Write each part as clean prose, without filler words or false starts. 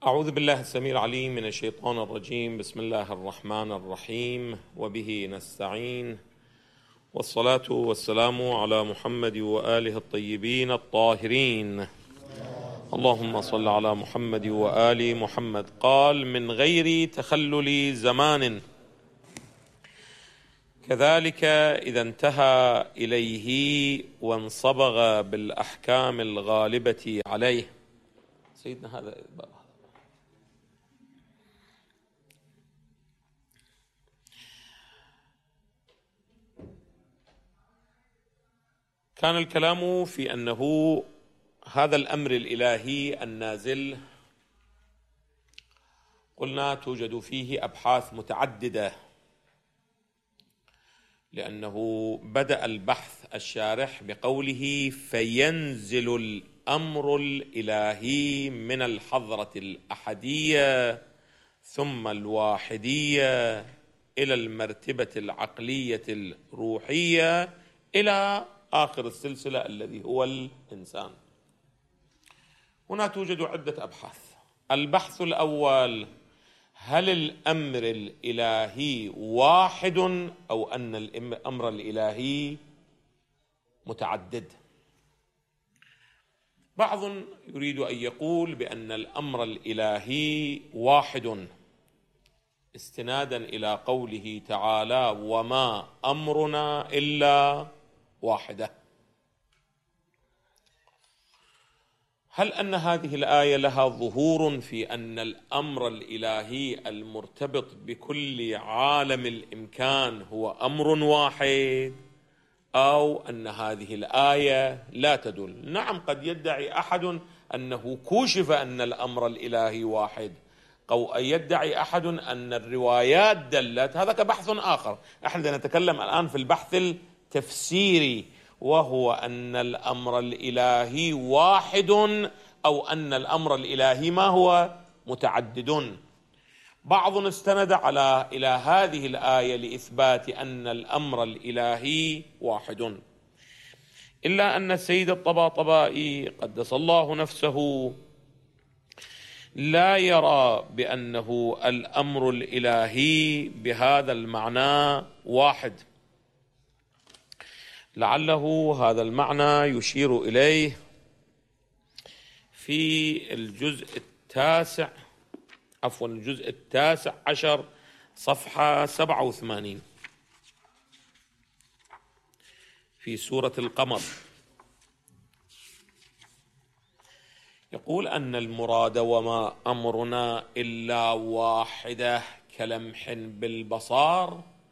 أعوذ بالله السميع العليم من الشيطان الرجيم. بسم الله الرحمن الرحيم، وبه نستعين، والصلاة والسلام على محمد وآله الطيبين الطاهرين. اللهم صل على محمد وآل محمد. قال: من غير تخلل زمان، كذلك إذا انتهى إليه وانصبغ بالأحكام الغالبة عليه. سيدنا هذا كان الكلام في أنه هذا الأمر الإلهي النازل، قلنا توجد فيه أبحاث متعددة، لأنه بدأ البحث الشارح بقوله: فينزل الأمر الإلهي من الحضرة الأحدية ثم الواحدية إلى المرتبة العقلية الروحية إلى آخر السلسلة الذي هو الإنسان. هنا توجد عدة أبحاث. البحث الأول: هل الأمر الإلهي واحد أو أن الأمر الإلهي متعدد؟ بعض يريد أن يقول بأن الأمر الإلهي واحد، استنادا إلى قوله تعالى: وما أمرنا إلا واحدة. هل أن هذه الآية لها ظهور في أن الأمر الإلهي المرتبط بكل عالم الإمكان هو أمر واحد، أو أن هذه الآية لا تدل؟ نعم، قد يدعي أحد أنه كوشف أن الأمر الإلهي واحد، أو أن يدعي أحد أن الروايات دلت. هذا كبحث آخر. احنا نتكلم الآن في البحث التفسيري، وهو أن الأمر الإلهي واحد أو أن الأمر الإلهي ما هو متعدد. بعض استند إلى هذه الآية لإثبات أن الأمر الإلهي واحد، إلا أن السيد الطباطبائي قدس الله نفسه لا يرى بأنه الأمر الإلهي بهذا المعنى واحد. لعله هذا المعنى يشير إليه في الجزء التاسع عشر صفحة 87 في سورة القمر. يقول أن المراد: وما أمرنا إلا واحدة كلمح بالبصر.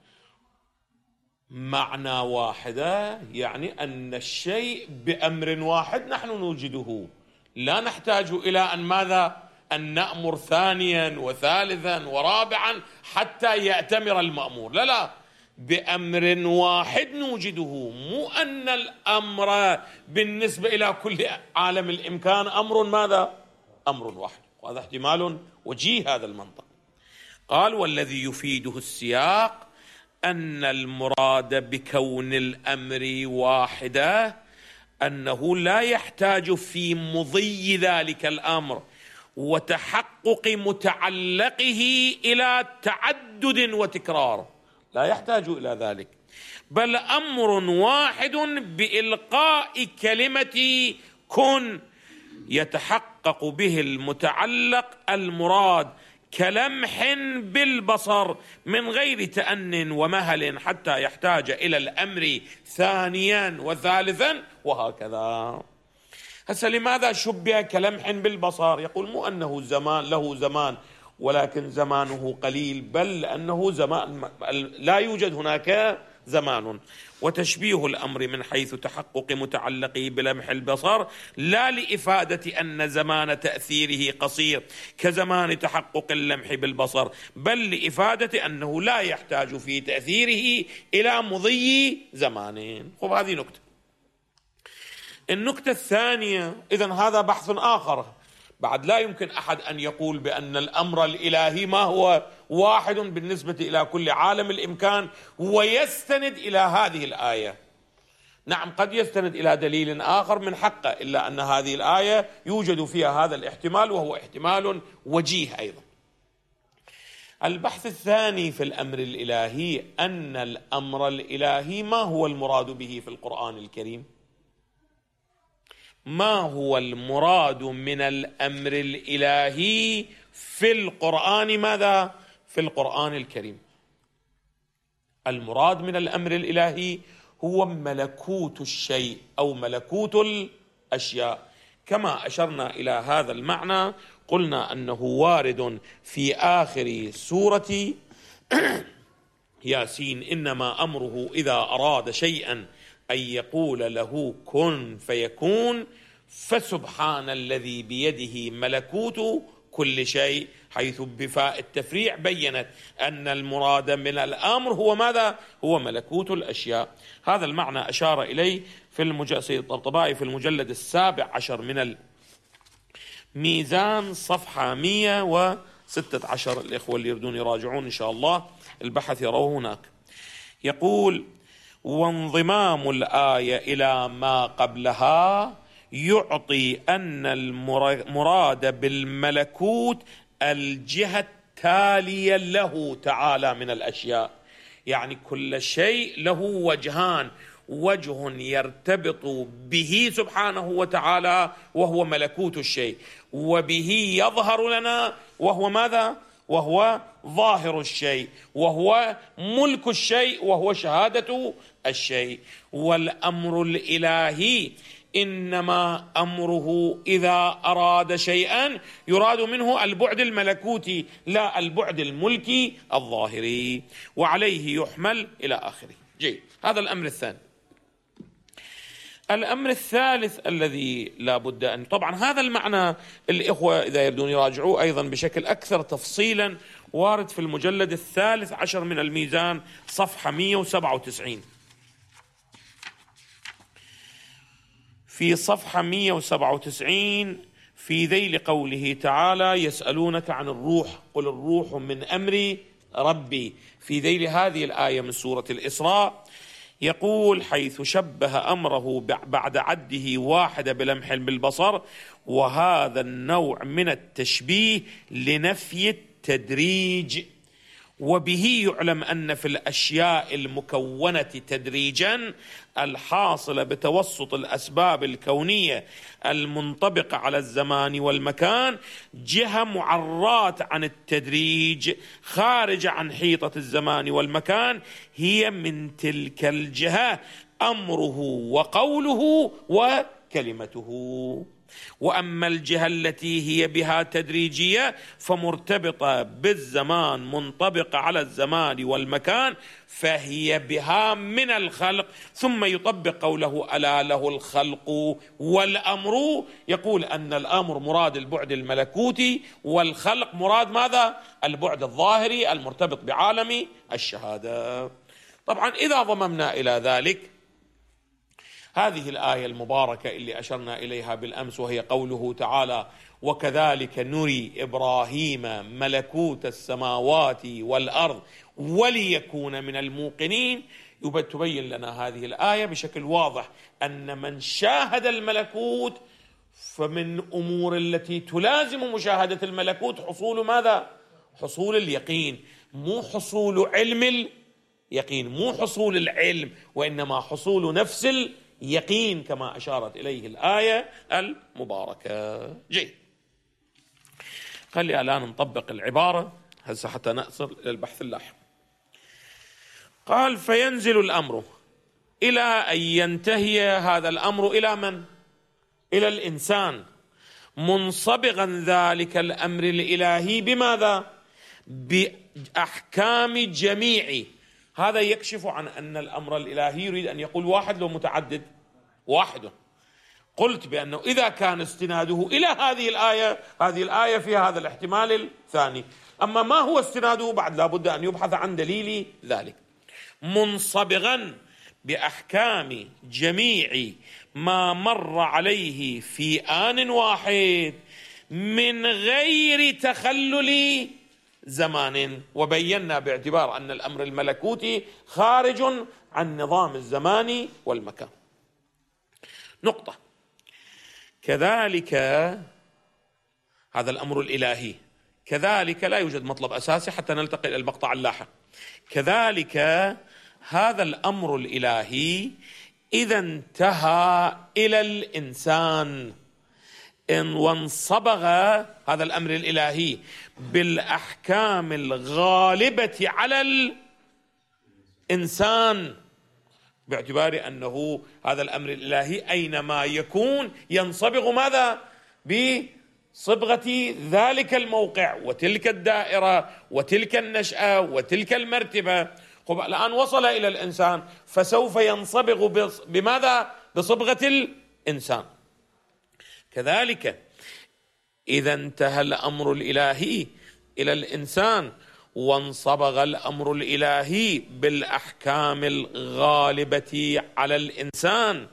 معنى واحدة يعني أن الشيء بأمر واحد نحن نوجده، لا نحتاج إلى أن ماذا؟ أن نأمر ثانيا وثالثا ورابعا حتى يأتمر المأمور. لا، بأمر واحد نوجده، مو أن الأمر بالنسبة إلى كل عالم الإمكان أمر ماذا؟ أمر واحد. وهذا احتمال وجيه هذا المنطق. قال: والذي يفيده السياق أن المراد بكون الأمر واحدة أنه لا يحتاج في مضي ذلك الأمر وتحقق متعلقه إلى تعدد وتكرار، لا يحتاج إلى ذلك، بل أمر واحد بإلقاء كلمة كن يتحقق به المتعلق المراد كلمح بالبصر من غير تأن ومهل حتى يحتاج إلى الأمر ثانيا وثالثا وهكذا. هسه لماذا شبه كلمح بالبصر؟ يقول مو أنه زمان له زمان ولكن زمانه قليل، بل لأنه زمان لا يوجد هناك زمان. وتشبيه الأمر من حيث تحقق متعلقه بلمح البصر لا لإفادة أن زمان تأثيره قصير كزمان تحقق اللمح بالبصر، بل لإفادة أنه لا يحتاج في تأثيره إلى مضي زمان. خب، هذه نكتة. النكتة الثانية: إذن هذا بحث آخر. بعد لا يمكن أحد أن يقول بأن الأمر الإلهي ما هو واحد بالنسبة إلى كل عالم الإمكان ويستند إلى هذه الآية. نعم قد يستند إلى دليل آخر من حقه، إلا أن هذه الآية يوجد فيها هذا الاحتمال، وهو احتمال وجيه أيضا. البحث الثاني في الأمر الإلهي أن الأمر الإلهي ما هو المراد به في القرآن الكريم؟ ما هو المراد من الأمر الإلهي في القرآن؟ ماذا؟ في القرآن الكريم المراد من الأمر الإلهي هو ملكوت الشيء أو ملكوت الأشياء، كما أشرنا إلى هذا المعنى. قلنا أنه وارد في آخر سورة ياسين: إنما أمره إذا أراد شيئا أن يقول له كن فيكون، فسبحان الذي بيده ملكوت كل شيء، حيث بفاء التفريع بينت أن المراد من الأمر هو ماذا؟ هو ملكوت الأشياء. هذا المعنى أشار إليه سيد الطبطبائي في المجلد 17 من الميزان صفحة 116. الإخوة اللي يريدون يراجعون إن شاء الله البحث يروه هناك. يقول: وانضمام الآية إلى ما قبلها يعطي أن المراد بالملكوت الجهة التالية له تعالى من الأشياء، يعني كل شيء له وجهان: وجه يرتبط به سبحانه وتعالى وهو ملكوت الشيء، وبه يظهر لنا وهو ماذا؟ وهو ظاهر الشيء، وهو ملك الشيء، وهو شهادة الشيء. والأمر الإلهي إنما أمره إذا أراد شيئا يراد منه البعد الملكوتي لا البعد الملكي الظاهري، وعليه يحمل إلى آخره. جيد، هذا الأمر الثاني. الأمر الثالث الذي لا بد أن، طبعا هذا المعنى الإخوة إذا يريدون يراجعوه أيضا بشكل أكثر تفصيلا، وارد في المجلد 13 من الميزان صفحة 197. في صفحة 197 في ذيل قوله تعالى: يسألونك عن الروح قل الروح من أمر ربي، في ذيل هذه الآية من سورة الإسراء يقول: حيث شبه أمره بعد عده واحد بلمح بالبصر، وهذا النوع من التشبيه لنفي التدريج، وبه يعلم أن في الأشياء المكونة تدريجا الحاصلة بتوسط الأسباب الكونية المنطبقة على الزمان والمكان جهة معرات عن التدريج خارجة عن حيطة الزمان والمكان، هي من تلك الجهة أمره وقوله وكلمته. وأما الجهة التي هي بها تدريجية فمرتبطة بالزمان منطبقة على الزمان والمكان، فهي بها من الخلق. ثم يطبق قوله: ألا له الخلق والأمر، يقول أن الأمر مراد البعد الملكوتي، والخلق مراد ماذا؟ البعد الظاهري المرتبط بعالم الشهادة. طبعا إذا ضممنا إلى ذلك هذه الآية المباركة اللي أشرنا إليها بالأمس، وهي قوله تعالى: وكذلك نري إبراهيم ملكوت السماوات والأرض وليكون من الموقنين، تبين لنا هذه الآية بشكل واضح أن من شاهد الملكوت فمن أمور التي تلازم مشاهدة الملكوت حصول ماذا؟ حصول اليقين، مو حصول علم اليقين، مو حصول العلم، وإنما حصول نفس يقين كما أشارت إليه الآية المباركة. جيد، خلي الآن نطبق العبارة هسه حتى نصل إلى البحث اللاحق. قال: فينزل الأمر إلى أن ينتهي هذا الأمر إلى من؟ إلى الإنسان، منصبغا ذلك الأمر الإلهي بماذا؟ بأحكام جميع. هذا يكشف عن أن الأمر الإلهي يريد أن يقول واحد لو متعدد؟ واحد. قلت بأنه إذا كان استناده إلى هذه الآية فيها هذا الاحتمال الثاني. أما ما هو استناده بعد لابد أن يبحث عن دليل ذلك. منصبغا بأحكام جميع ما مر عليه في آن واحد من غير تخلل زمان. وبينا باعتبار أن الأمر الملكوتي خارج عن نظام الزمان والمكان. نقطة. كذلك هذا الأمر الإلهي، كذلك لا يوجد مطلب أساسي حتى نلتقي إلى المقطع اللاحق. كذلك هذا الأمر الإلهي إذا انتهى إلى الإنسان وانصبغ هذا الأمر الإلهي بالأحكام الغالبة على الإنسان، باعتبار أنه هذا الأمر الإلهي أينما يكون ينصبغ ماذا؟ بصبغة ذلك الموقع وتلك الدائرة وتلك النشأة وتلك المرتبة. الآن وصل إلى الإنسان فسوف ينصبغ بماذا؟ بصبغة الإنسان. كذلك إذا انتهى الأمر الإلهي إلى الإنسان وانصبغ الأمر الإلهي بالأحكام الغالبة على الإنسان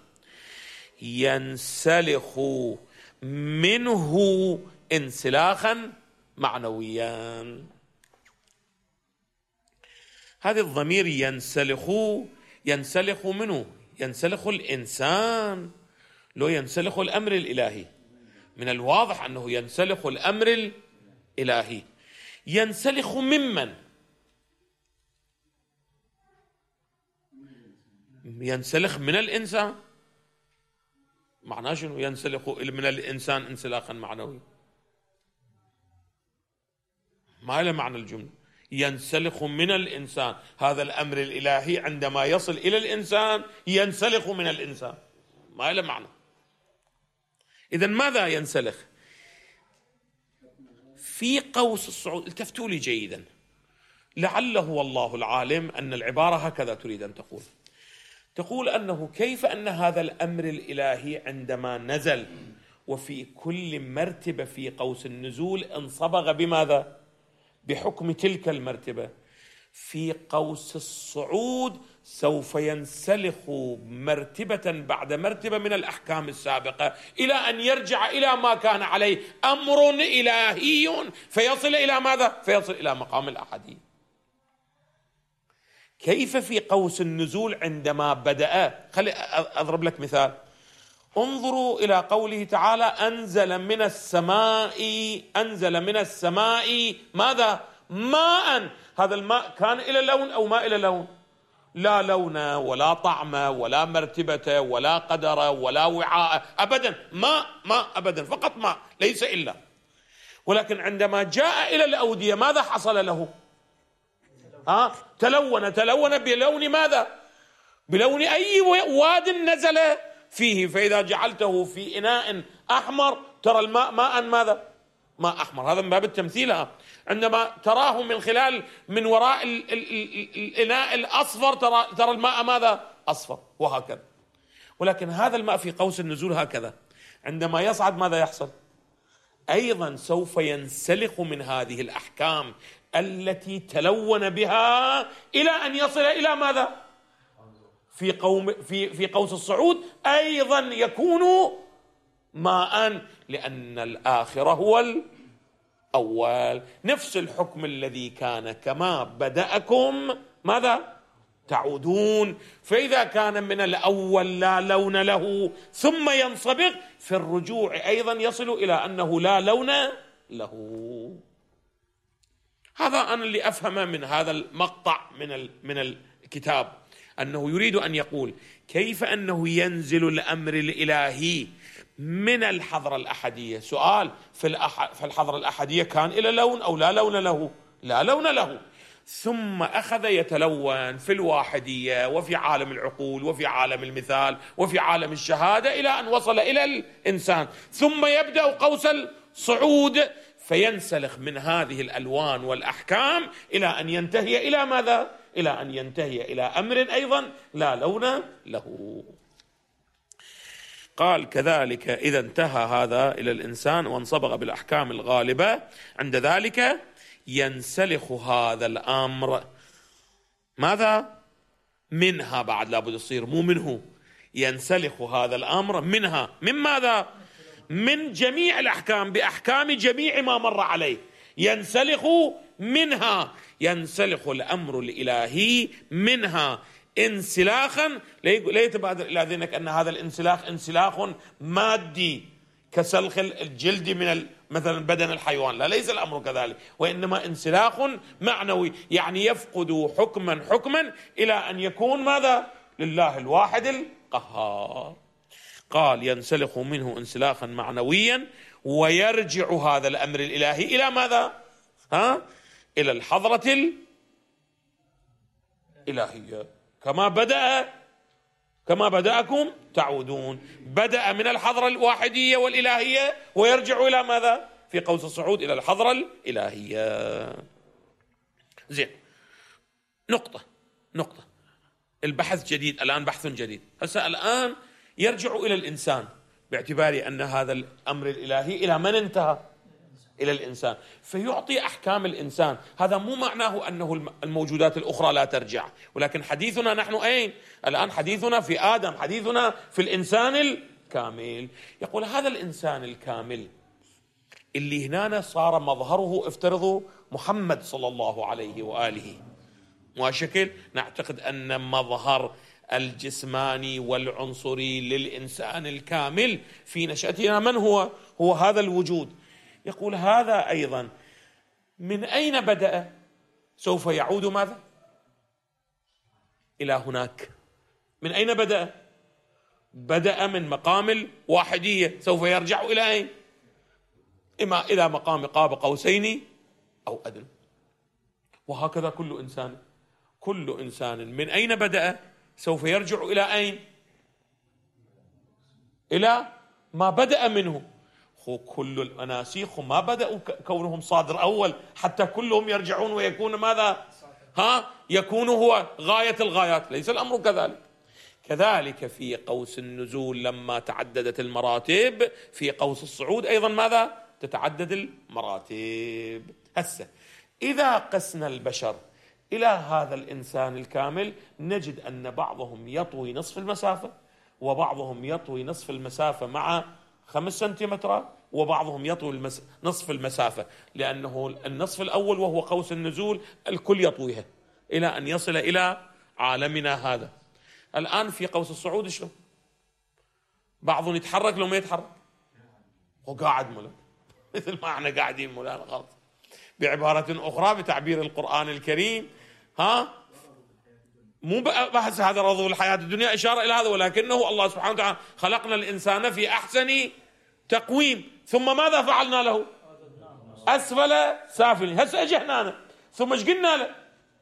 ينسلخ منه انسلاخا معنويا. هذا الضمير ينسلخ منه، ينسلخ الإنسان لو ينسلخ الأمر الإلهي. من الواضح أنه ينسلخ الأمر الإلهي. ينسلخ ممن؟ ينسلخ من الإنسان. معناه شنو ينسلخ من الإنسان انسلاخا معنوي؟ ما له معنى الجملة. ينسلخ من الإنسان، هذا الأمر الإلهي عندما يصل إلى الإنسان ينسلخ من الإنسان، ما له معنى. إذن ماذا ينسلخ؟ في قوس الصعود. التفتوا لي جيدا، لعله والله العالم أن العبارة هكذا تريد أن تقول أنه كيف أن هذا الأمر الإلهي عندما نزل وفي كل مرتبة في قوس النزول انصبغ بماذا؟ بحكم تلك المرتبة. في قوس الصعود سوف ينسلخ مرتبة بعد مرتبة من الأحكام السابقة إلى أن يرجع إلى ما كان عليه أمر إلهي فيصل إلى ماذا؟ فيصل إلى مقام الأحدية. كيف في قوس النزول عندما بدأ؟ خلي أضرب لك مثال. انظروا إلى قوله تعالى أنزل من السماء ماذا؟ ماء. هذا الماء كان إلى لون أو ما إلى لون؟ لا لون ولا طعم ولا مرتبة ولا قدر ولا وعاء أبدا، ماء أبدا، فقط ماء ليس إلا. ولكن عندما جاء إلى الأودية ماذا حصل له؟ تلون بلون ماذا؟ بلون أي واد نزل فيه. فإذا جعلته في إناء أحمر ترى الماء ماء ماذا؟ ماء أحمر. هذا من باب التمثيل. عندما تراه من وراء الإناء الأصفر ترى الماء ماذا؟ أصفر، وهكذا. ولكن هذا الماء في قوس النزول هكذا عندما يصعد ماذا يحصل؟ أيضا سوف ينسلخ من هذه الأحكام التي تلون بها إلى أن يصل إلى ماذا؟ في قوس الصعود أيضا يكون ماء، لأن الآخر هو الأول. نفس الحكم الذي كان كما بدأكم ماذا؟ تعودون. فإذا كان من الأول لا لون له ثم ينصبغ في الرجوع أيضا يصل إلى أنه لا لون له. هذا أنا اللي أفهم من هذا المقطع من الكتاب، أنه يريد أن يقول كيف أنه ينزل الأمر الإلهي من الحضرة الأحدية. سؤال، في الحضرة الأحدية كان إلى لون أو لا لون له؟ لا لون له. ثم أخذ يتلون في الواحدية وفي عالم العقول وفي عالم المثال وفي عالم الشهادة إلى أن وصل إلى الإنسان. ثم يبدأ قوس الصعود فينسلخ من هذه الألوان والأحكام إلى أن ينتهي إلى ماذا؟ إلى أن ينتهي إلى أمر أيضا لا لون له. قال كذلك إذا انتهى هذا إلى الإنسان وانصبغ بالأحكام الغالبة عند ذلك ينسلخ هذا الأمر ماذا؟ منها. بعد لابد يصير مو منه، ينسلخ هذا الأمر منها. من ماذا؟ من جميع الأحكام، بأحكام جميع ما مر عليه. ينسلخ منها، ينسلخ الأمر الإلهي منها انسلاخا لا يتبادر إلى ذهنك أن هذا الانسلاخ انسلاخ مادي كسلخ الجلد من مثلا بدن الحيوان، لا، ليس الأمر كذلك، وإنما انسلاخ معنوي، يعني يفقد حكما إلى أن يكون ماذا؟ لله الواحد القهار. قال ينسلخ منه انسلاخا معنويا ويرجع هذا الأمر الإلهي إلى ماذا؟ إلى الحضرة الإلهية، كما بدأكم تعودون. بدأ من الحضرة الواحدية والإلهية ويرجع إلى ماذا؟ في قوس الصعود إلى الحضرة الإلهية. زين، نقطة البحث جديد الآن، بحث جديد هسه الآن يرجع إلى الإنسان، باعتبار أن هذا الأمر الإلهي إلى من انتهى؟ إلى الإنسان، فيعطي أحكام الإنسان. هذا مو معناه أنه الموجودات الأخرى لا ترجع، ولكن حديثنا نحن أين؟ الآن حديثنا في آدم، حديثنا في الإنسان الكامل. يقول هذا الإنسان الكامل اللي هنا صار مظهره، افترضوا محمد صلى الله عليه وآله وشكل، نعتقد أن مظهر الجسماني والعنصري للإنسان الكامل في نشأتنا من هو؟ هو هذا الوجود. يقول هذا أيضا من أين بدأ؟ سوف يعود ماذا؟ إلى هناك. من أين بدأ؟ بدأ من مقام الواحدية، سوف يرجع إلى أين؟ إما إلى مقام قاب قوسين أو أدنى. وهكذا كل إنسان من أين بدأ؟ سوف يرجع إلى أين؟ إلى ما بدأ منه. كل الأناسيخ ما بدأوا كونهم صادر أول، حتى كلهم يرجعون ويكون ماذا؟ يكون هو غاية الغايات. ليس الأمر كذلك. كذلك في قوس النزول لما تعددت المراتب، في قوس الصعود أيضا ماذا؟ تتعدد المراتب. هسه إذا قسنا البشر إلى هذا الإنسان الكامل، نجد أن بعضهم يطوي نصف المسافة، وبعضهم يطوي نصف المسافة مع 5 سنتيمترات، وبعضهم يطوي نصف المسافة، لأنه النصف الأول وهو قوس النزول الكل يطويها إلى أن يصل إلى عالمنا هذا. الآن في قوس الصعود شلون؟ بعضهم يتحرك لو ما يتحرك، هو قاعد مولانا مثل ما احنا قاعدين مولانا، خلاص. بعبارة أخرى بتعبير القرآن الكريم، مو بحث هذا رضو الحياة الدنيا، إشارة إلى هذا، ولكنه الله سبحانه وتعالى خلقنا الإنسان في أحسن تقويم، ثم ماذا فعلنا له؟ أسفل سافلين. هسه أجي هنا ثم ايش قلنا له؟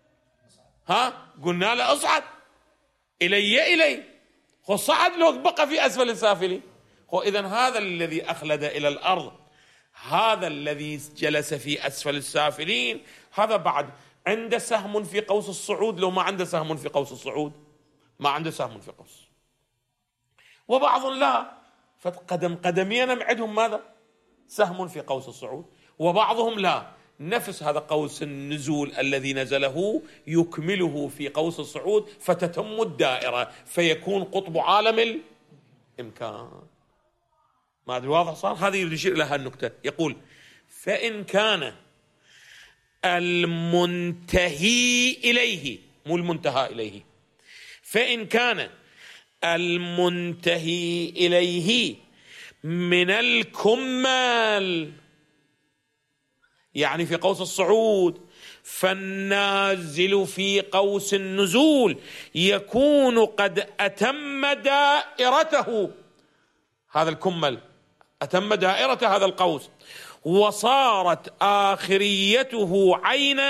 قلنا له اصعد إلي صعد له بقى في أسفل سافلين. إذن هذا الذي أخلد إلى الأرض، هذا الذي جلس في أسفل السافلين، هذا بعد عنده سهم في قوس الصعود، لو ما عنده سهم في قوس الصعود ما عنده سهم في قوس. وبعض لا، قدميا معدهم ماذا؟ سهم في قوس الصعود، وبعضهم لا، نفس هذا قوس النزول الذي نزله يكمله في قوس الصعود، فتتم الدائرة فيكون قطب عالم الإمكان. ما أدري واضح صار؟ هذا يريد يشير إلى هالنقطة. يقول فإن كان المنتهي إليه، مو المنتهى إليه، فإن كان المنتهي إليه من الكمال، يعني في قوس الصعود، فالنازل في قوس النزول يكون قد أتم دائرته، هذا الكمل أتم دائرة هذا القوس، وصارت آخريته عين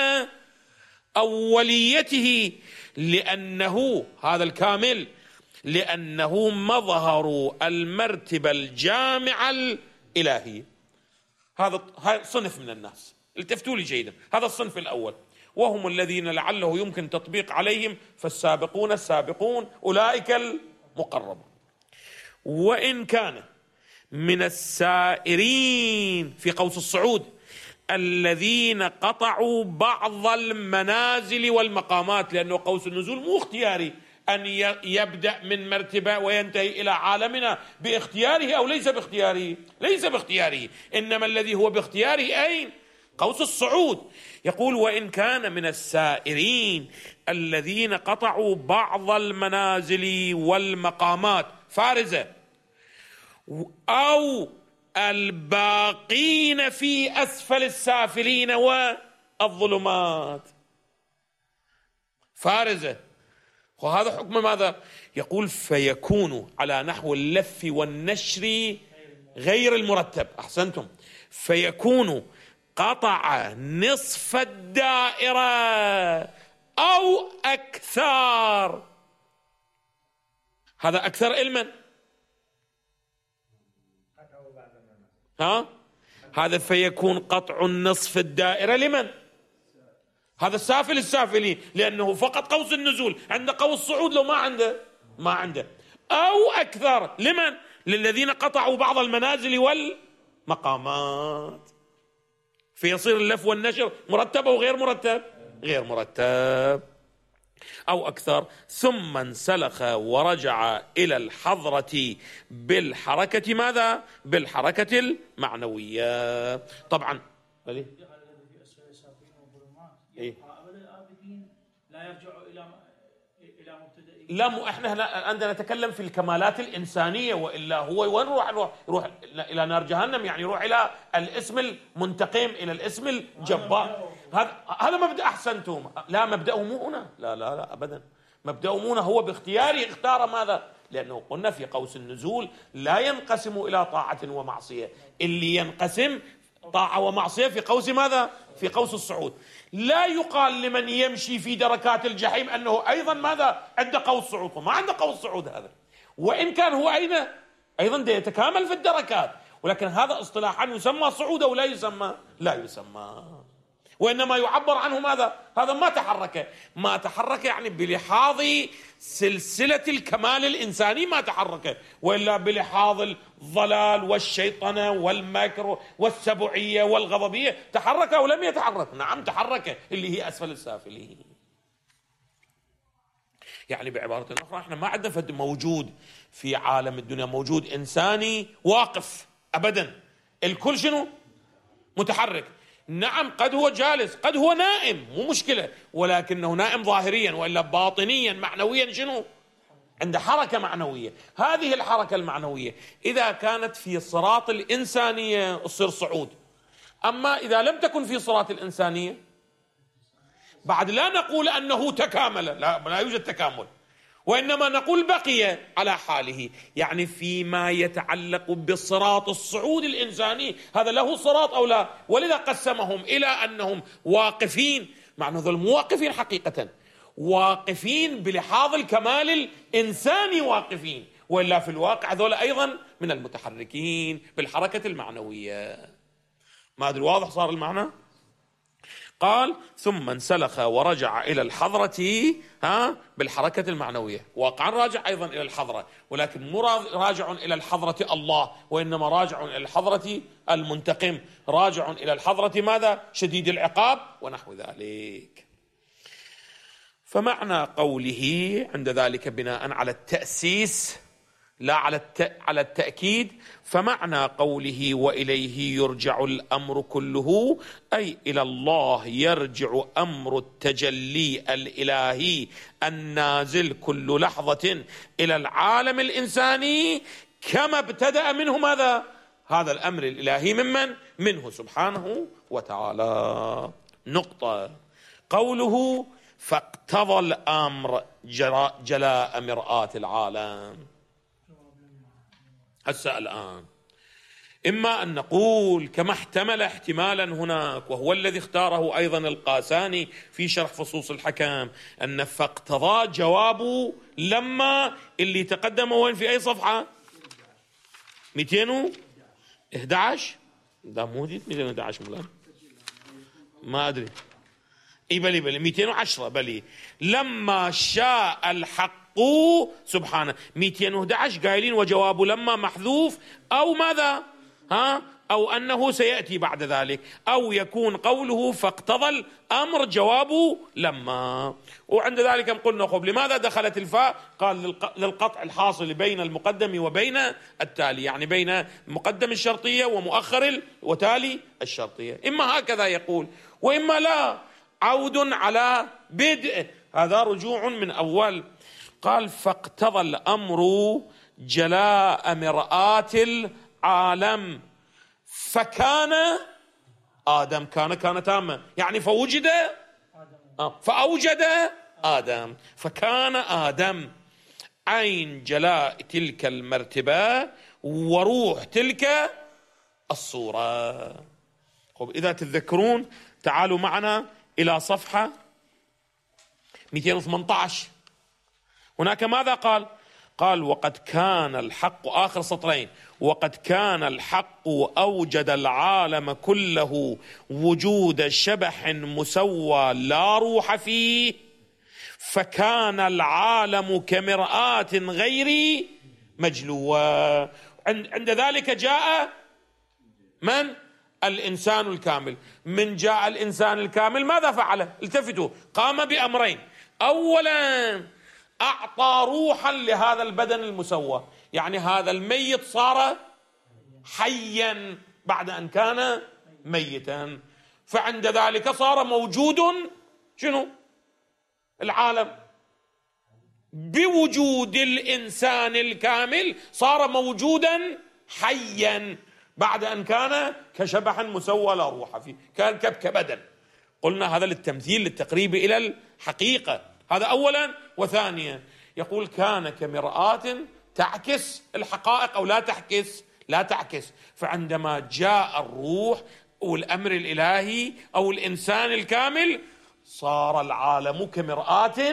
أوليته، لأنه هذا الكامل، لأنه مظهر المرتبة الجامعة الإلهية. هذا صنف من الناس، التفتوا لي جيدا، هذا الصنف الأول، وهم الذين لعله يمكن تطبيق عليهم، فالسابقون السابقون أولئك المقربون. وإن كان من السائرين في قوس الصعود الذين قطعوا بعض المنازل والمقامات، لأنه قوس النزول مو اختياري، أن يبدأ من مرتبة وينتهي إلى عالمنا باختياره أو ليس باختياره؟ ليس باختياره، إنما الذي هو باختياره أين؟ قوس الصعود. يقول وإن كان من السائرين الذين قطعوا بعض المنازل والمقامات فارزة أو الباقين في أسفل السافلين والظلمات. فارزة، وهذا حكم ماذا؟ يقول فيكون على نحو اللف والنشر غير المرتب. أحسنتم، فيكون قطع نصف الدائرة أو أكثر. هذا أكثر علما، هذا فيكون قطع النصف الدائرة لمن؟ هذا السافل السافلين، لأنه فقط قوس النزول، عنده قوس الصعود لو ما عنده أو أكثر لمن؟ للذين قطعوا بعض المنازل والمقامات. فيصير اللف والنشر مرتب أو غير مرتب؟ غير مرتب. أو أكثر. ثم انسلخ ورجع إلى الحضرة بالحركة ماذا؟ بالحركة المعنوية. طبعا إيه؟ لا يرجعوا إلى لا احنا عندنا نتكلم في الكمالات الإنسانية، وإلا هو وين يروح إلى نار جهنم، يعني يروح إلى الاسم المنتقم، إلى الاسم الجبار. هذا مبدأ. أحسنتم، لا مبدأه مو هنا، لا أبدا، مبدأه مو هنا، هو باختياره اختار ماذا؟ لأنه قلنا في قوس النزول لا ينقسم إلى طاعة ومعصية، اللي ينقسم طاعة ومعصية في قوس ماذا؟ في قوس الصعود. لا يقال لمن يمشي في دركات الجحيم أنه أيضا ماذا؟ عنده قوس صعود، ما عنده قوس صعود هذا، وإن كان هو أيضا يتكامل في الدركات، ولكن هذا اصطلاحا يسمى صعود أو لا يسمى؟ لا يسمى، وإنما يعبر عنه ماذا؟ هذا ما تحرك يعني بلحاظ سلسلة الكمال الإنساني ما تحرك، وإلا بلحاظ الضلال والشيطنة والمكر والسبعية والغضبية تحرك أو لم يتحرك؟ نعم تحرك، اللي هي أسفل السافلين. يعني بعبارة أخرى احنا ما عندنا فد موجود في عالم الدنيا موجود إنساني واقف أبدا، الكل شنو؟ متحرك. نعم قد هو جالس، قد هو نائم، مو مشكلة، ولكنه نائم ظاهريا، وإلا باطنيا معنويا شنو؟ عند حركة معنوية. هذه الحركة المعنوية إذا كانت في صراط الإنسانية تصير صعود، أما إذا لم تكن في صراط الإنسانية بعد لا نقول أنه تكامل، لا يوجد تكامل، وإنما نقول بقي على حاله، يعني فيما يتعلق بصراط الصعود الإنساني هذا له صراط أو لا. ولذا قسمهم إلى أنهم واقفين، معنى ذو المواقفين حقيقة واقفين بلحاظ الكمال الإنساني واقفين، وإلا في الواقع ذول أيضا من المتحركين بالحركة المعنوية. ما أدري واضح صار المعنى؟ قال ثم انسلخ ورجع إلى الحضرة بالحركة المعنوية. واقعا راجع أيضا إلى الحضرة، ولكن مو راجع إلى الحضرة الله، وإنما راجع إلى الحضرة المنتقم، راجع إلى الحضرة ماذا؟ شديد العقاب ونحو ذلك. فمعنى قوله عند ذلك بناء على التأسيس لا على التأكيد، فمعنى قوله وإليه يرجع الأمر كله أي إلى الله يرجع أمر التجلي الإلهي النازل كل لحظة إلى العالم الإنساني كما ابتدأ منه ماذا؟ هذا الأمر الإلهي منه سبحانه وتعالى. نقطة. قوله فاقتضى الأمر جلاء مرآة العالم. هسه الآن إما أن نقول كما احتمل احتمالا هناك، وهو الذي اختاره أيضا القاساني في شرح فصوص الحكم، أن فاقتضى جواب لما اللي تقدم وين في أي صفحة؟ 211 ده مو 211 ملان ما أدري بلي 210 بلي لما شاء الحق سبحانه. 211 قايلين وجواب لما محذوف أو ماذا؟ أو أنه سيأتي بعد ذلك، أو يكون قوله فاقتضى الأمر جوابه لما. وعند ذلك قلنا خب لماذا دخلت الفاء؟ قال للقطع الحاصل بين المقدم وبين التالي، يعني بين مقدم الشرطية ومؤخر وتالي الشرطية، إما هكذا يقول وإما لا، عود على بدء، هذا رجوع من أول. قال فاقتضى الأمر جلاء مرآة العالم فكان آدم، كان تامة يعني فوجد فأوجد آدم، فكان آدم عين جلاء تلك المرتبة وروح تلك الصورة. طيب إذا تتذكرون تعالوا معنا إلى صفحة 218. هناك ماذا قال؟ قال وقد كان الحق، آخر سطرين، وقد كان الحق أوجد العالم كله وجود شبح مسوى لا روح فيه، فكان العالم كمرآة غير مجلوة. عند ذلك جاء من؟ الإنسان الكامل. من جاء الإنسان الكامل ماذا فعل؟ التفتوا، قام بأمرين. أولا أعطى روحا لهذا البدن المسوى، يعني هذا الميت صار حيا بعد أن كان ميتا، فعند ذلك صار موجود شنو؟ العالم. بوجود الإنسان الكامل صار موجودا حيا بعد أن كان كشبح مسوى لا روح فيه، كان كبدن. قلنا هذا للتمثيل للتقريب إلى الحقيقة، هذا أولا. وثانيا يقول كان كمرآة تعكس الحقائق أو لا تعكس؟ لا تعكس. فعندما جاء الروح أو الأمر الإلهي أو الإنسان الكامل صار العالم كمرآة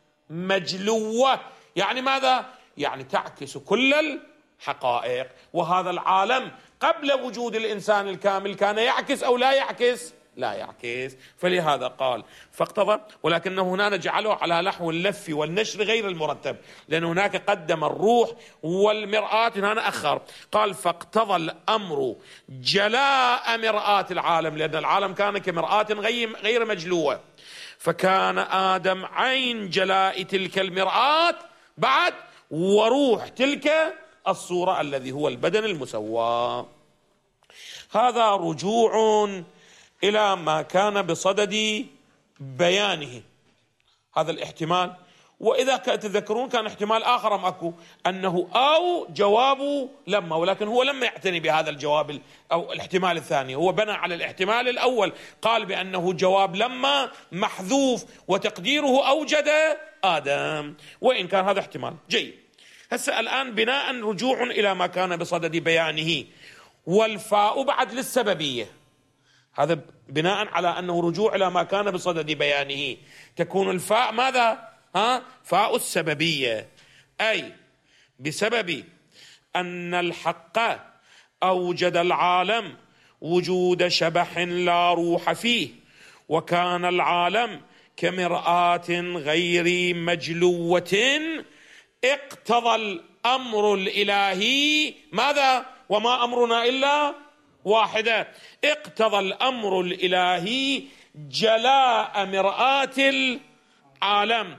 مجلوة، يعني ماذا؟ يعني تعكس كل الحقائق. وهذا العالم قبل وجود الإنسان الكامل كان يعكس أو لا يعكس؟ لا يعكس. فلهذا قال فاقتضى، ولكنه هنا نجعله على نحو اللف والنشر غير المرتب، لأن هناك قدم الروح والمرآة، هنا أخر. قال فاقتضى الأمر جلاء مرآة العالم، لأن العالم كان كمرآة غير مجلوة، فكان آدم عين جلاء تلك المرآة بعد وروح تلك الصورة الذي هو البدن المسوى. هذا رجوع إلى ما كان بصدد بيانه، هذا الاحتمال. وإذا تذكرون كان احتمال آخر ماكو، أنه أو جواب لما، ولكن هو لم يعتني بهذا الجواب أو الاحتمال الثاني، هو بنى على الاحتمال الأول، قال بأنه جواب لما محذوف وتقديره أوجد آدم، وإن كان هذا احتمال جيد. هسه الآن بناء رجوع إلى ما كان بصدد بيانه، والفاء بعد للسببية، هذا بناء على أنه رجوع إلى ما كان بصدد بيانه، تكون الفاء ماذا؟ فاء السببية، أي بسبب أن الحق أوجد العالم وجود شبح لا روح فيه، وكان العالم كمرآة غير مجلوة، اقتضى الأمر الإلهي ماذا؟ وما أمرنا إلا واحدة، اقتضى الأمر الإلهي جلاء مرآة العالم.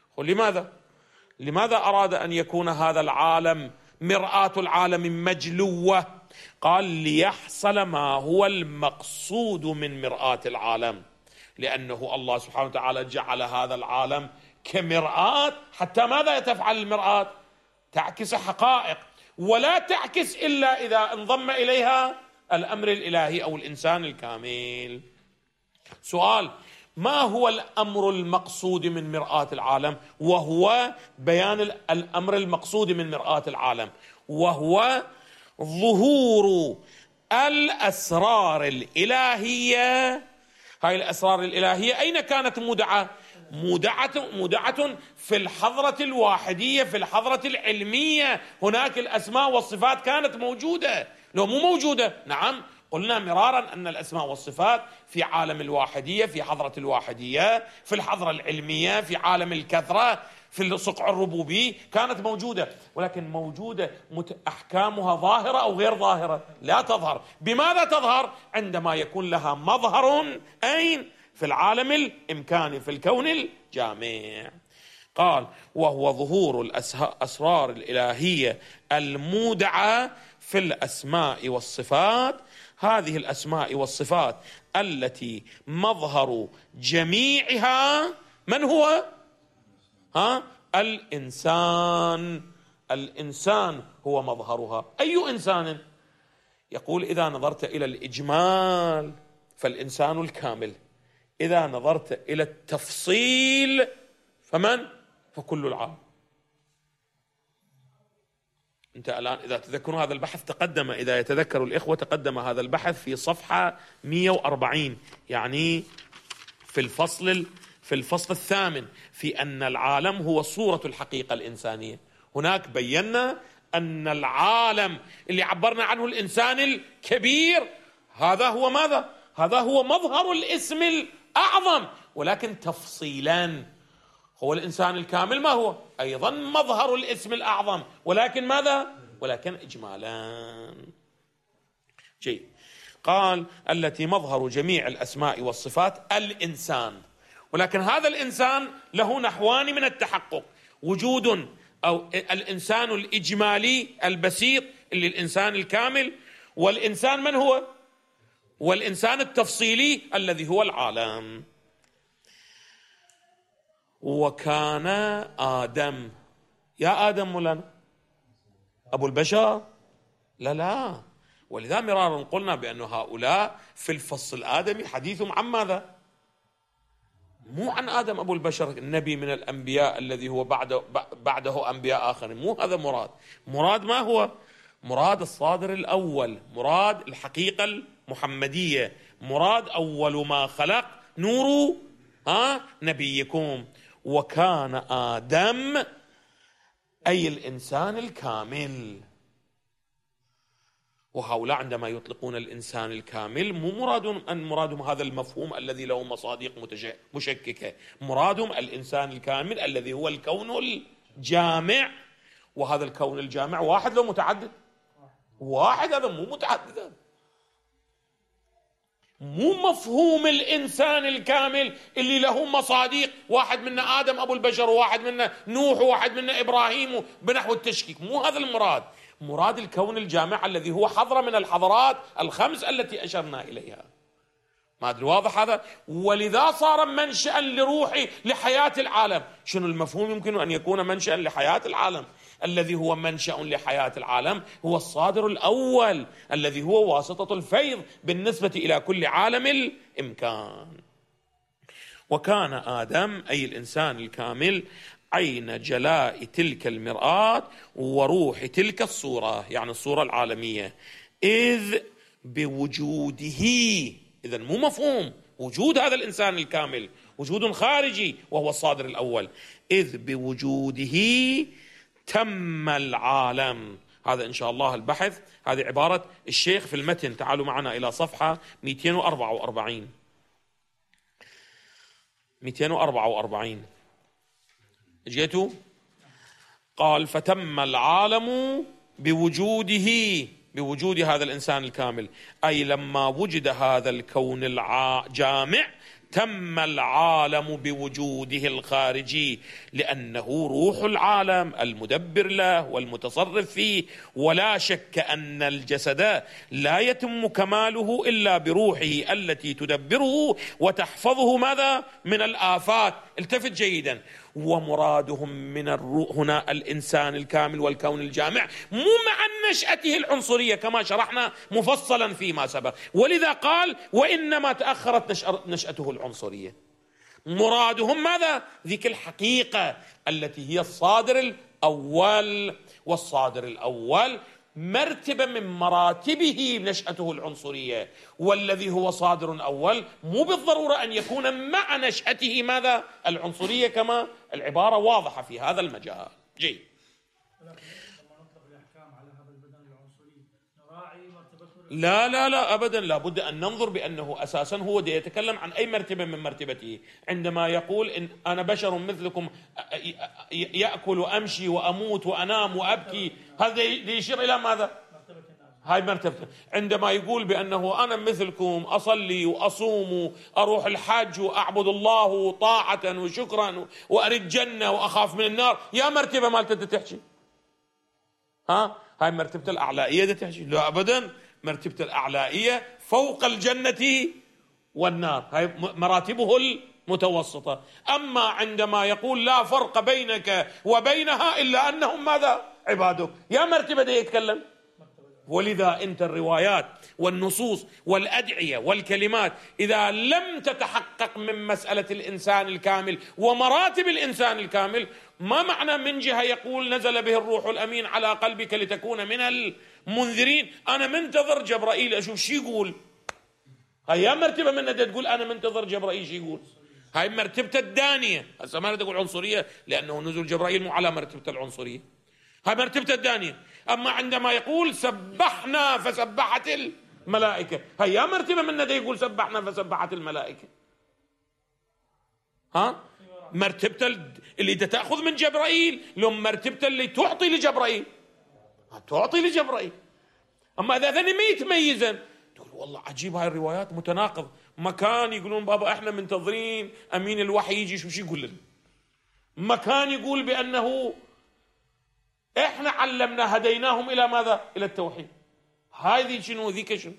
لماذا أراد أن يكون هذا العالم مرآة العالم مجلوة؟ قال ليحصل ما هو المقصود من مرآة العالم، لأنه الله سبحانه وتعالى جعل هذا العالم كمرآة، حتى ماذا تفعل المرآة؟ تعكس حقائق، ولا تعكس إلا إذا انضم إليها الأمر الإلهي أو الإنسان الكامل. سؤال: ما هو الأمر المقصود من مرآة العالم؟ وهو بيان الأمر المقصود من مرآة العالم، وهو ظهور الأسرار الإلهية. هاي الأسرار الإلهية أين كانت مودعة؟ مودعة في الحضرة الواحدية، في الحضرة العلمية. هناك الأسماء والصفات كانت موجودة، لو مو موجودة نعم قلنا مرارا أن الأسماء والصفات في عالم الواحدية، في حضرة الواحدية، في الحضرة العلمية، في عالم الكثرة، في الصقع الربوبي كانت موجودة، ولكن موجودة أحكامها ظاهرة أو غير ظاهرة؟ لا تظهر. بماذا تظهر؟ عندما يكون لها مظهر أين؟ في العالم الإمكاني، في الكون الجامع. قال: وهو ظهور الأسرار الإلهية المودعة في الأسماء والصفات. هذه الأسماء والصفات التي مظهر جميعها من هو؟ الإنسان. الإنسان هو مظهرها. أي إنسان؟ يقول: إذا نظرت إلى الإجمال فالإنسان الكامل، إذا نظرت إلى التفصيل فمن؟ فكل العالم. أنت الآن إذا تذكرون هذا البحث تقدم، إذا يتذكر الإخوة، تقدم هذا البحث في صفحة 140، يعني في الفصل الثامن، في أن العالم هو صورة الحقيقة الإنسانية. هناك بينا أن العالم اللي عبرنا عنه الإنسان الكبير، هذا هو ماذا؟ هذا هو مظهر الاسم الأعظم، ولكن تفصيلا. هو الإنسان الكامل ما هو؟ أيضا مظهر الاسم الأعظم، ولكن ماذا؟ ولكن إجمالا. جيد. قال: التي مظهر جميع الأسماء والصفات الإنسان. ولكن هذا الإنسان له نحوان من التحقق: وجود أو الإنسان الإجمالي البسيط اللي الإنسان الكامل، والإنسان من هو؟ والإنسان التفصيلي الذي هو العالم. وكان آدم، يا آدم مولانا أبو البشر؟ لا. ولذا مرارا قلنا بأن هؤلاء في الفصل الآدمي حديثهم عن ماذا؟ مو عن آدم أبو البشر، النبي من الأنبياء الذي هو بعده أنبياء آخرين. مو هذا مراد ما هو؟ مراد الصادر الأول، مراد الحقيقة المحمدية، مراد أول ما خلق نور نبيكم. وكان آدم أي الإنسان الكامل. وهؤلاء عندما يطلقون الإنسان الكامل مو مرادهم هذا المفهوم الذي له مصادق مشككة، مرادهم الإنسان الكامل الذي هو الكون الجامع. وهذا الكون الجامع واحد لو متعدد؟ واحد، هذا مو متعدد. مو مفهوم الإنسان الكامل اللي له مصادق، واحد منا آدم أبو البشر، وواحد منا نوح، وواحد منا إبراهيم، بنحو التشكيك. مو هذا المراد. مراد الكون الجامع الذي هو حضرة من الحضارات الخمس التي أشرنا إليها. ما أدري واضح هذا؟ ولذا صار منشأ لروحي لحياة العالم. شنو المفهوم يمكن أن يكون منشأ لحياة العالم؟ الذي هو منشأ لحياة العالم هو الصادر الأول الذي هو واسطة الفيض بالنسبة إلى كل عالم الإمكان. وكان آدم أي الإنسان الكامل عين جلاء تلك المرآة وروح تلك الصورة، يعني الصورة العالمية، إذ بوجوده. إذن مو مفهوم وجود هذا الإنسان الكامل، وجود خارجي وهو الصادر الأول. إذ بوجوده تم العالم. هذا إن شاء الله البحث، هذه عبارة الشيخ في المتن. تعالوا معنا إلى صفحة 244. 244 جيتوا؟ قال: فتم العالم بوجود هذا الإنسان الكامل، أي لما وجد هذا الكون الجامع تم العالم بوجوده الخارجي، لأنه روح العالم المدبر له والمتصرف فيه. ولا شك أن الجسد لا يتم كماله إلا بروحه التي تدبره وتحفظه ماذا؟ من الآفات. التفت جيدا. ومرادهم من الروح هنا الإنسان الكامل والكون الجامع، مو مع نشأته العنصرية كما شرحنا مفصلا فيما سبق. ولذا قال: وإنما تأخرت نشأته العنصرية. مرادهم ماذا؟ ذيك الحقيقة التي هي الصادر الأول. والصادر الأول مرتبة من مراتبه نشأته العنصرية، والذي هو صادر أول مو بالضرورة أن يكون مع نشأته ماذا؟ العنصرية، كما العبارة واضحة في هذا المجال. جيد. ولكن لما نطلق الأحكام على هذا البدن العنصري نراعي مرتبة لا لا لا أبدا، لابد أن ننظر بأنه أساسا هو يتكلم عن أي مرتبة من مرتبته. عندما يقول إن أنا بشر مثلكم يأكل وأمشي وأموت وأنام وأبكي، هذا يشير إلى ماذا؟ هاي مرتبة. عندما يقول بأنه أنا مثلكم أصلي وأصوم وأروح الحج وأعبد الله طاعة وشكرا وأريد جنة وأخاف من النار، يا مرتبة مالته تحكي هاي مرتبة الأعلائية تحكي؟ لا أبدا، مرتبة الأعلائية فوق الجنة والنار، هاي مراتبه المتوسطة. أما عندما يقول لا فرق بينك وبينها إلا أنهم ماذا؟ عبادك، يا مرتبة ده يتكلم. ولذا أنت الروايات والنصوص والأدعية والكلمات إذا لم تتحقق من مسألة الإنسان الكامل ومراتب الإنسان الكامل، ما معنى من جهة يقول نزل به الروح الأمين على قلبك لتكون من المنذرين، أنا منتظر جبرائيل أشوف شي يقول. هاي مرتبة من تقول أنا منتظر جبرائيل شي يقول، هاي مرتبة الدانية. هسه ما تقول عنصرية لأنه نزول جبرائيل مو على مرتبة العنصرية، هاي مرتبة الدانية. أما عندما يقول سبحنا فسبحت الملائكة، هيا مرتبة من ده يقول سبحنا فسبحت الملائكة. مرتبة اللي تأخذ من جبرائيل، لو مرتبة اللي تعطي لجبرائيل، تعطي لجبرائيل. أما إذا ذني ما يتميزن تقول والله عجيب هاي الروايات متناقض. مكان يقولون بابا احنا منتظرين أمين الوحي يجي شو يقول لنا، مكان يقول بأنه احنا علمنا هديناهم الى ماذا؟ الى التوحيد. هذه شنو ذيك شنو؟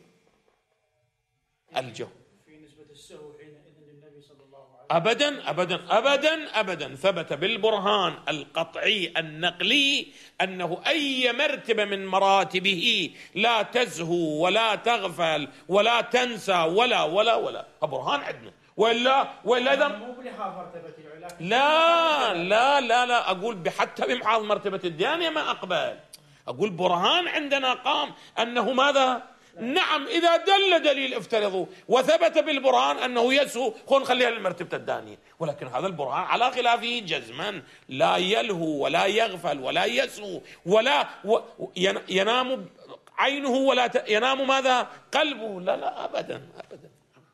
الجو في نسبة السهو حينئذ للنبي صلى الله عليه وسلم ابدا ابدا ابدا ابدا. ثبت بالبرهان القطعي النقلي انه اي مرتبة من مراتبه لا تزهو ولا تغفل ولا تنسى ولا ولا ولا، برهان عندنا. ولا اذا مو بلحاظ مرتبة العلا، لا لا لا لا اقول حتى بمحاض مرتبة الديانة ما اقبل، اقول برهان عندنا قام انه ماذا؟ نعم اذا دل دليل افترضوا وثبت بالبرهان انه يسهو، خليها للمرتبة الدانية، ولكن هذا البرهان على خلافه جزما لا يلهو ولا يغفل ولا يسهو ولا ينام عينه ولا ينام ماذا؟ قلبه، لا لا ابدا ابدا.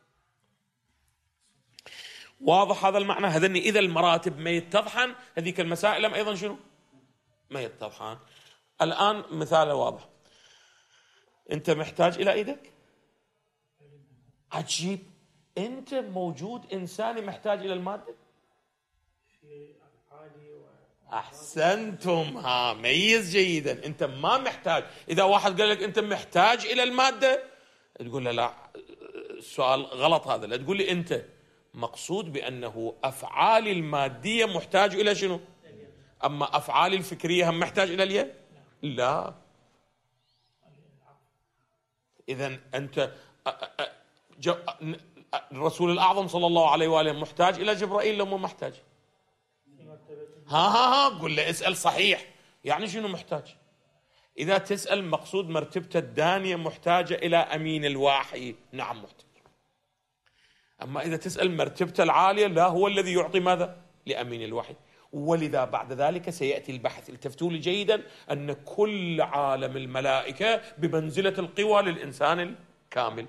واضح هذا المعنى؟ هذني إذا المراتب ما يتضحن هذيك المسائل أيضا شنو؟ ما يتضحن. الآن مثال واضح، أنت محتاج إلى إيدك؟ عجيب، أنت موجود إنساني محتاج إلى المادة؟ أحسنتم، ميز جيدا. أنت ما محتاج. إذا واحد قال لك أنت محتاج إلى المادة تقول له لا، السؤال غلط هذا، لا تقول لي أنت مقصود بأنه أفعال المادية محتاج إلى شنو؟ أما أفعال الفكرية هم محتاج إلى اليد؟ لا. إذن أنت الرسول الأعظم صلى الله عليه وآله محتاج إلى جبرائيل لو ما محتاج؟ قل له اسأل صحيح، يعني شنو محتاج؟ إذا تسأل مقصود مرتبة الدانية محتاجة إلى أمين الوحي، نعم محتاج. أما إذا تسأل مرتبة العالية، لا، هو الذي يعطي ماذا؟ لأمين الوحي. ولذا بعد ذلك سيأتي البحث. التفتوا لي جيدا أن كل عالم الملائكة بمنزلة القوى للإنسان الكامل.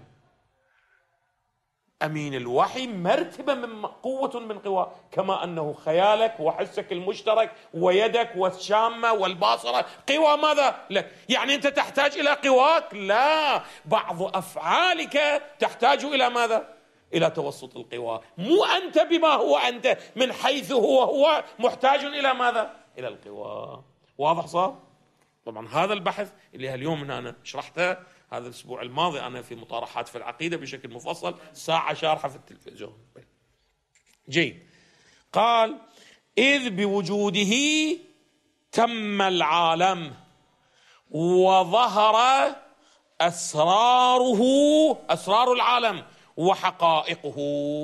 أمين الوحي مرتبة من قوة من قوى، كما أنه خيالك وحسك المشترك ويدك والشامة والباصرة قوى ماذا لك؟ يعني أنت تحتاج إلى قواك؟ لا، بعض أفعالك تحتاج إلى ماذا؟ إلى توسط القوى. مو أنت بما هو أنت من حيث هو محتاج إلى ماذا؟ إلى القوى. واضح صار؟ طبعا هذا البحث اللي اليوم أنا شرحته، هذا الأسبوع الماضي أنا في مطارحات في العقيدة بشكل مفصل، ساعة شارحة في التلفزيون. جيد. قال إذ بوجوده تم العالم وظهر أسراره، أسرار العالم وحقائقه.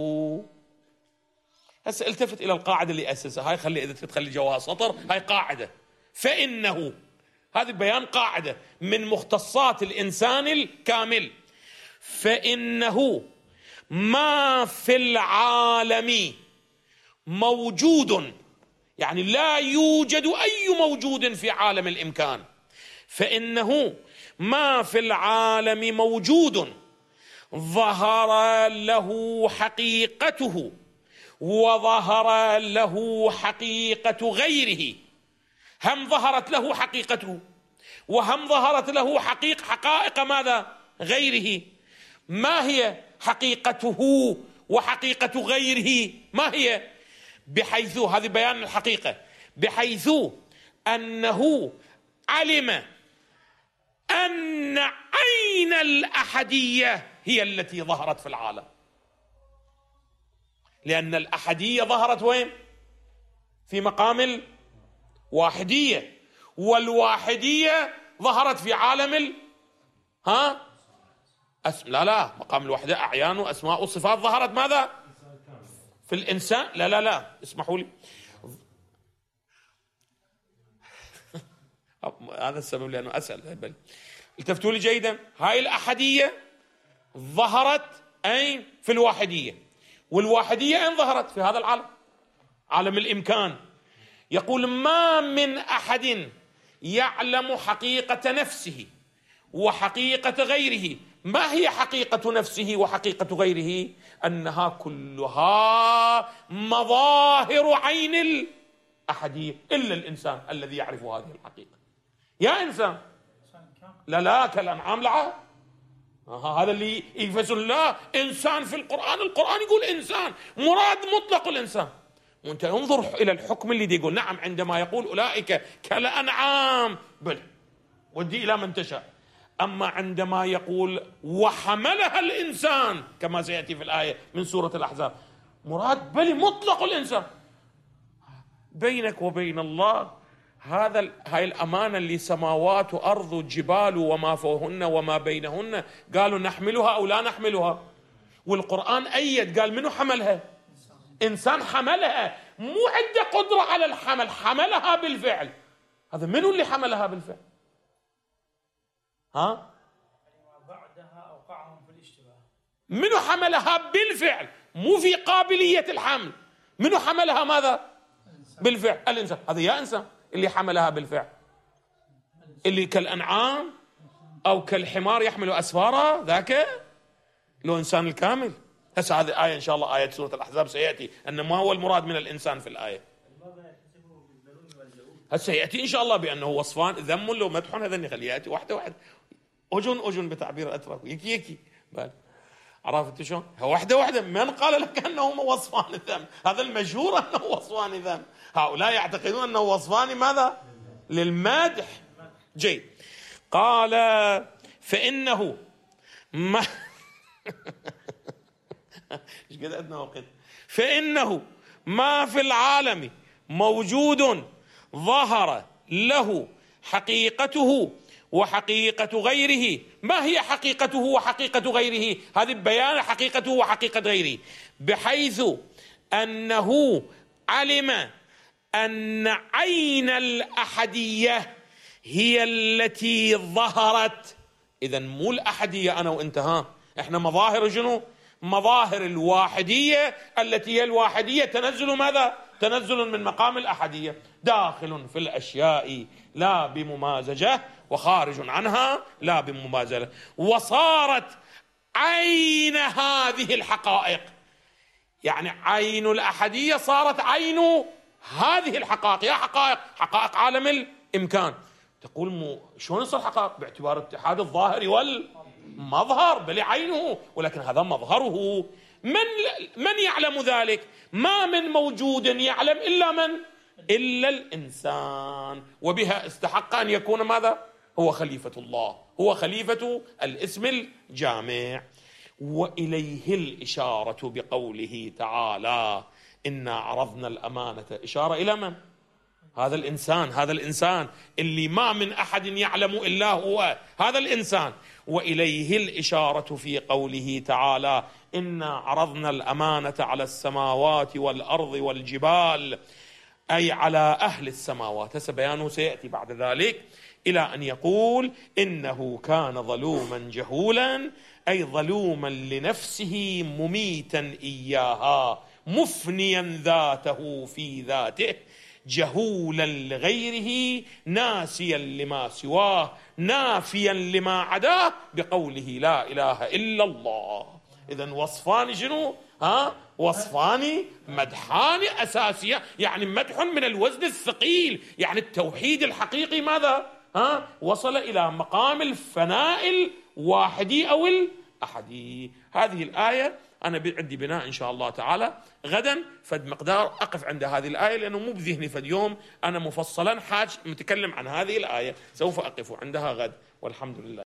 هسه التفت إلى القاعدة اللي أسسها، هاي خلي إذا تخلي جواها سطر، هاي قاعدة. فإنه، هذا بيان قاعدة من مختصات الإنسان الكامل. فإنه ما في العالم موجود، يعني لا يوجد أي موجود في عالم الإمكان. فإنه ما في العالم موجود ظهر له حقيقته وظهر له حقيقة غيره. هم ظهرت له حقيقته وهم ظهرت له حقائق ماذا؟ غيره. ما هي حقيقته وحقيقة غيره؟ ما هي؟ بحيث، هذه بيان الحقيقة، بحيث أنه علم أن عين الأحدية هي التي ظهرت في العالم، لأن الأحدية ظهرت وين؟ في مقام الواحدية، والواحدية ظهرت في عالم لا مقام الوحدة أعيان وأسماء وصفات ظهرت ماذا؟ في الإنسان. لا اسمحوا لي، هذا السبب لأنه أسأل. بل التفتوا لي جيدا، هاي الأحدية ظهرت أين؟ في الواحدية، والواحدية أين ظهرت؟ في هذا العالم، عالم الإمكان. يقول ما من أحد يعلم حقيقة نفسه وحقيقة غيره. ما هي حقيقة نفسه وحقيقة غيره؟ أنها كلها مظاهر عين الأحدية، إلا الإنسان الذي يعرف هذه الحقيقة. يا إنسان، لا كالأنعام لعاب. هذا اللي يفسر الله إنسان في القرآن يقول إنسان، مراد مطلق الإنسان. وانت انظر إلى الحكم اللي يقول نعم عندما يقول أولئك كالأنعام، بل ودي إلى من تشاء. أما عندما يقول وحملها الإنسان كما سيأتي في الآية من سورة الأحزاب، مراد بل مطلق الإنسان. بينك وبين الله هاي الأمانة اللي سماوات وأرض وجبال وما فوقهن وما بينهن، قالوا نحملها أو لا نحملها، والقرآن أيد قال منو حملها؟ إنسان حملها، مو عنده قدرة على الحمل، حملها بالفعل. هذا منو اللي حملها بالفعل؟ بعدها أوقعهم في الاشتباه. منو حملها بالفعل؟ مو في قابلية الحمل. منو حملها ماذا؟ بالفعل. الإنسان. هذا يا إنسان اللي حملها بالفعل، اللي كالأنعام أو كالحمار يحمل أسفارا، ذاك لو إنسان الكامل. هسه هذه آية إن شاء الله، آية سورة الأحزاب سيأتي أن ما هو المراد من الإنسان في الآية. هسه يأتي إن شاء الله بأنه وصفان، ذم لو مدح، هذا نخليه يأتي واحدة أجن بتعبير أترك يكي عرفت شلون؟ واحدة من قال لك أنهما وصفان الذم؟ هذا المشهور أنه وصفان ذم، هؤلاء يعتقدون أنه وصفان ماذا؟ للمدح. جيد. قال فإنه ما ايش قد أدنى وقت. فإنه ما في العالم موجود ظهر له حقيقته وحقيقة غيره. ما هي حقيقته وحقيقة غيره؟ هذه بيان حقيقته وحقيقة غيره، بحيث أنه علم أن عين الأحدية هي التي ظهرت. إذن مو الأحدية أنا وإنت، إحنا مظاهر شنو؟ مظاهر الواحدية، التي هي الواحدية تنزل ماذا؟ تنزل من مقام الأحدية، داخل في الأشياء لا بممازجة وخارج عنها لا بممازلة. وصارت عين هذه الحقائق، يعني عين الأحدية صارت عين هذه الحقائق. يا حقائق عالم الإمكان. تقول شلون يصير حقائق؟ باعتبار اتحاد الظاهر والمظهر، بل عينه، ولكن هذا مظهره. من يعلم ذلك؟ ما من موجود يعلم إلا من؟ إلا الإنسان. وبها استحق أن يكون ماذا؟ هو خليفة الله، هو خليفة الاسم الجامع. وإليه الإشارة بقوله تعالى إنا عرضنا الأمانة. إشارة إلى من؟ هذا الإنسان اللي ما من أحد يعلم إلا هو، هذا الإنسان. وإليه الإشارة في قوله تعالى إنا عرضنا الأمانة على السماوات والأرض والجبال، أي على أهل السماوات. سبيانه سيأتي بعد ذلك إلى أن يقول إنه كان ظلوما جهولا، أي ظلوما لنفسه مميتا إياها، مفنيا ذاته في ذاته، جهولا لغيره ناسيا لما سواه نافيا لما عداه بقوله لا إله إلا الله. إذن وصفان شنو؟ وصفان مدحان أساسية، يعني مدح من الوزن الثقيل، يعني التوحيد الحقيقي ماذا؟ وصل إلى مقام الفناء الواحدي أو الأحدي. هذه الآية أنا عندي بناء إن شاء الله تعالى غدا فد مقدار أقف عند هذه الآية، لأنه مو بذهني فد يوم أنا مفصلا حاج متكلم عن هذه الآية، سوف أقف عندها غد والحمد لله.